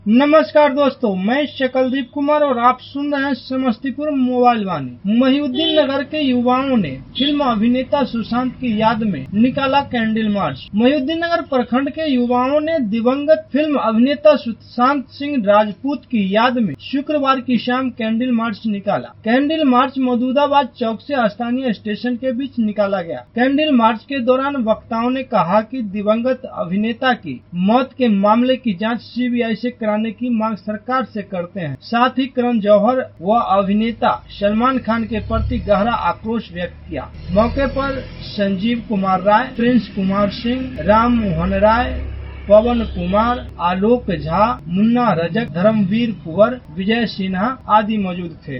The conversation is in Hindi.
नमस्कार दोस्तों, मैं शकलदीप कुमार और आप सुन रहे हैं समस्तीपुर मोबाइल वाणी। महिउद्दीन नगर के युवाओं ने फिल्म अभिनेता सुशांत की याद में निकाला कैंडल मार्च। महिउद्दीन नगर प्रखंड के युवाओं ने दिवंगत फिल्म अभिनेता सुशांत सिंह राजपूत की याद में शुक्रवार की शाम कैंडल मार्च निकाला। कैंडल मार्च मधुदाबाद चौक से स्थानीय स्टेशन के बीच निकाला गया। कैंडल मार्च के दौरान वक्ताओं ने कहा कि दिवंगत अभिनेता की मौत के मामले की जाँच CBI से कराने की मांग सरकार से करते हैं। साथ ही करण जौहर व अभिनेता सलमान खान के प्रति गहरा आक्रोश व्यक्त किया। मौके पर संजीव कुमार राय, प्रिंस कुमार सिंह, राम मोहन राय, पवन कुमार, आलोक झा, मुन्ना रजक, धर्मवीर कुंवर, विजय सिन्हा आदि मौजूद थे।